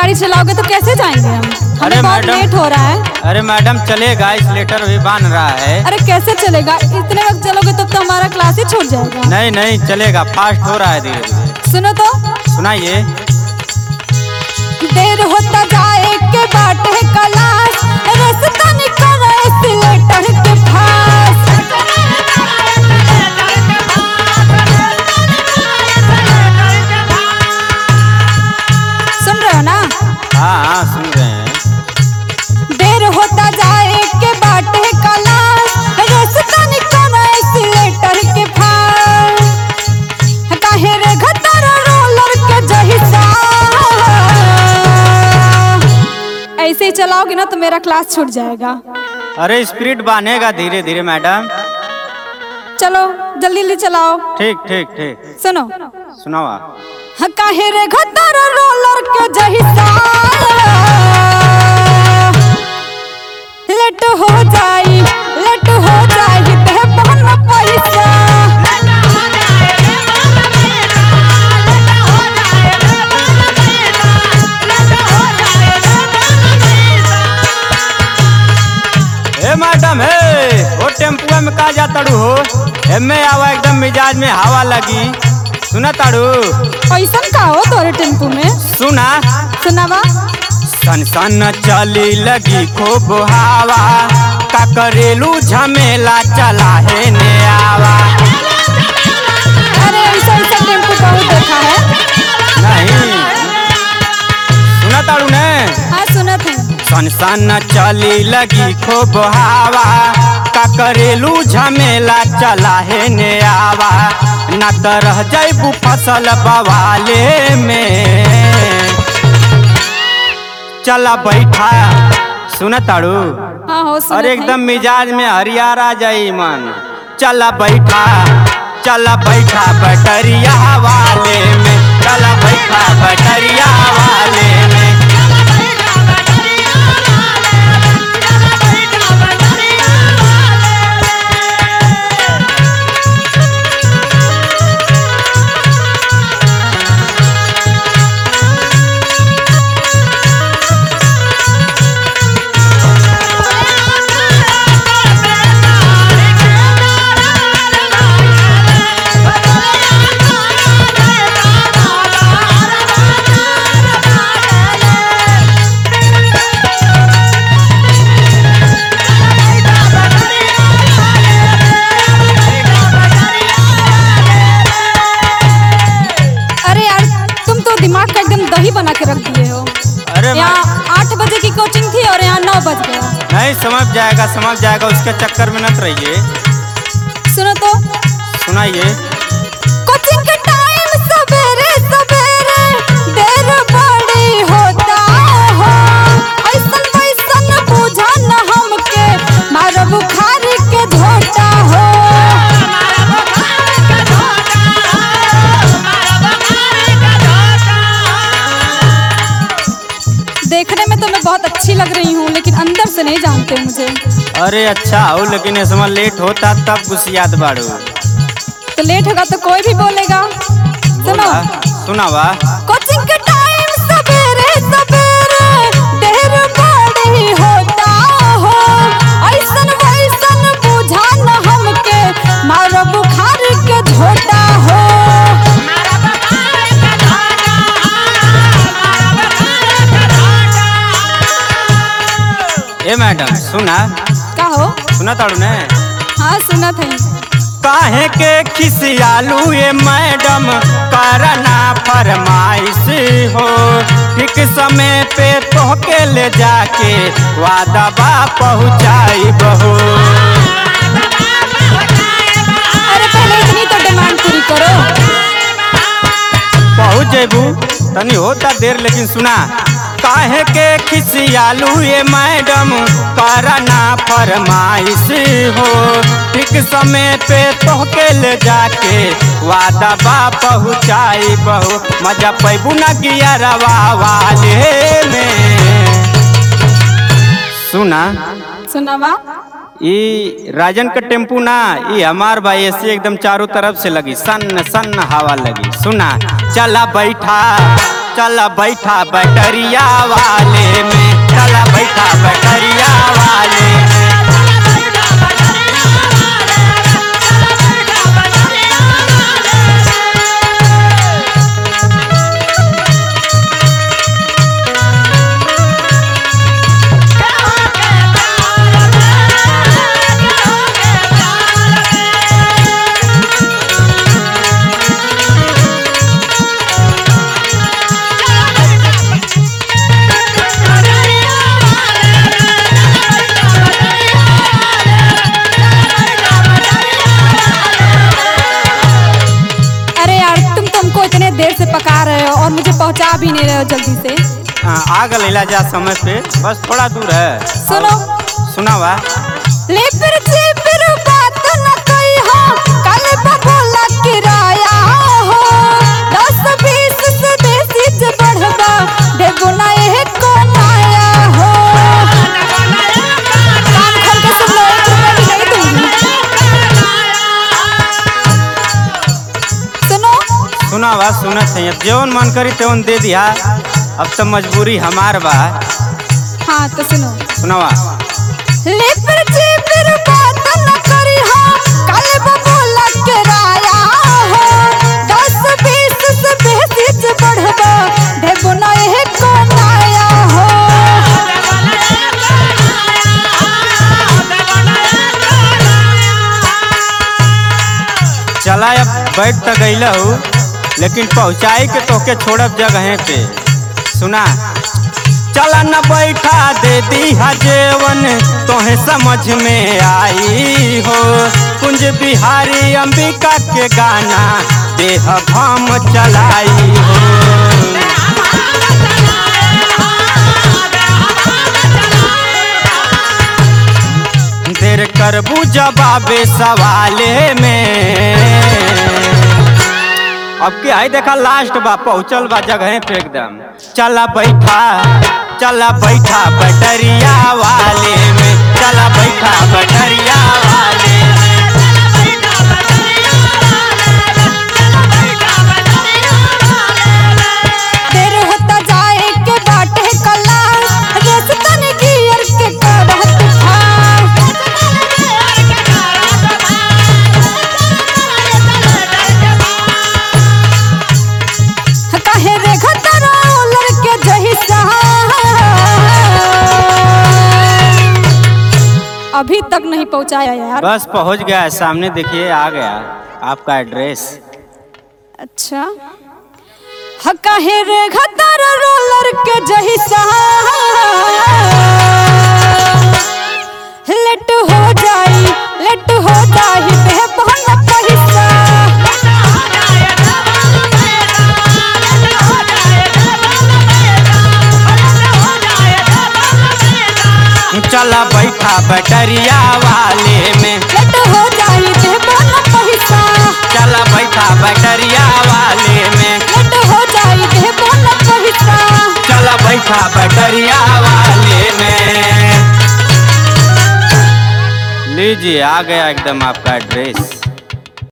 गाड़ी चलाओगे तो कैसे जाएंगे हम? हमें बहुत लेट हो रहा है। अरे मैडम चलेगा, स्लेटर भी बांध रहा है। अरे कैसे चलेगा? इतने वक्त चलोगे तब तो हमारा क्लास ही छूट जाएगा। नहीं नहीं चलेगा, फास्ट हो रहा है धीरे धीरे। सुनो तो, सुनाइए। देर होता जाए के बाटे क्लास, रास्ता निकल स्लेटर के पास। सुन रहे हो ना? हाँ हाँ सुन रहे हैं। देर होता जाए के बाटे क्लास, रास्ता निकल स्लेटर के पास। काहे रे घतर रोलर के जहिसा, ऐसे ही चलाओगे ना तो मेरा क्लास छूट जाएगा। अरे स्पीड बांधेगा धीरे धीरे मैडम। चलो जल्दी जल्दी चलाओ। ठीक ठीक ठीक। सुनो, सुनावा। काहे रे घतर रोलर के जहिसा, लेट हो जाई ते बहन पैसा। मैडम है वो टेम्पुआ में का जा तड़ू हो? एमे आवा एकदम मिजाज में हवा लगी। सुना ताड़ू? ऐसा का हो तोरे टेम्पू में? सुना सुनावा। सन सन चली लगी खूब हवा, का करेलू झमेला चला है ने आवा। अरे ऐसा टेम्पू बहुत देखा है। नहीं सुना ताड़ू ने? हाँ सुनत है। सन सन चली लगी खूब हवा, का करेलू झमेला चला है ने आवा। ना तो रह जाइबू फसल बवाले में। चला बैठा। सुना ताड़ू? हाँ हो सुनत और है। एकदम मिजाज में हरियार आ जाई मन। चला बैठा बैटरिया वाले में। चला बैठा बैटरिया वाले में। दही बना के रख दिए हो। अरे यहाँ 8 बजे की कोचिंग थी और यहाँ 9 बज गया। नहीं समझ जाएगा उसके चक्कर में मत रहिए। सुनो तो, सुनाइए। कोचिंग के टाइम सवेरे सवेरे देर बड़ी होता हो। ऐसन वैसन बुझा न हमके, मारो बुखार के झोटा हो। देखने में तो मैं बहुत अच्छी लग रही हूँ, लेकिन अंदर से नहीं जानते मुझे। अरे अच्छा हो, लेकिन इस समय लेट होता तब गुस्सियात बाड़ू। तो लेट होगा तो कोई भी बोलेगा। सुनो सुनावा। कोचिंग के टाइम सवेरे सवेरे देर बड़ी होता हो। ऐसन वैसन बुझा न हमके, मारो बुखार के झोटा हो। ए मैडम सुना? का हो? सुना ताड़ू ने? हाँ सुनत है। काहे के खिसियालू ये मैडम, करना फरमाइश हो। ठीक समय पे तोहके ले जाके वादा बा पहुँचाई बहो। अरे पहले इतनी तो डिमांड पूरी करो। पहुँच जेबू तनी होता देर, लेकिन सुना। काहे के खिसियालू ये मैडम, करना फरमाइश हो। ठीक समय पे तोहके ले जाके वादा बा पहुँचाई बहू। मजा पैबू न गियरवा वाले में। सुना सुनावा। ये राजन का टेम्पू ना, ये हमार भाई ऐसे एकदम चारों तरफ से लगी, सन सन हवा लगी। सुना चला बैठा चला बैठा बैटरिया वाले में, चला बैठा बैटरिया वाले में। देर से पका रहे हो और मुझे पहुंचा भी नहीं रहे हो जल्दी से। आ गलेला जा समय पे, बस थोड़ा दूर है। सुनो सुनावा। ले फिर बात न कही हो, कल बबोला किराया हो, 10-20 से बेसी जे बढ़बा देबो ना एको माया हो। कान खोल के सुन लो, 1 रुपया भी नहीं दूंगी। सुनो सुनावा, सुनत है। अब जौन मन करी त्योन दे दिया, अब तो मजबूरी हमार बा। हाँ तो सुनो। सुनावा। ले फिर बात न करी हो, कल बबोला किराया हो, 10-20 से बेसी जे बढ़बा देबो ना एको माया हो। चला अब बैठ तो गईला हूँ, लेकिन पहुँचाई के तोके छोड़ब जगह पे। सुना। चला न बैठा दे दी जेवन तोहे समझ में आई हो, कुंज बिहारी अंबिका के गाना देह भम चलाई हो। देर करबू जवाबे सवाले में। अब के आई देखा लास्ट बा, पहुँचल बा जगह पे एकदम। चला बैठा बैटरिया वाले में, चला बैठा बैटरिया वाले में। देर होता जाए के बाटे कला, रेस्तन गियर के करत था। काहे रे घतरा लड़के जहिसा, अभी तक नहीं पहुंचाया यार। बस पहुंच गया है, सामने देखिए आ गया आपका एड्रेस। अच्छा। काहे रे घतरा रोलर के जहिसा, लेट हो जाई बे बहन पैसा। चला बैठा बैटरिया वाले में, लेट हो जाई बे बहन पैसा। चला बैठा बैटरिया वाले में, लेट हो जाई बे बहन पैसा। चला बैठा बैटरिया वाले में। लीजिए आ गया एकदम आपका एड्रेस।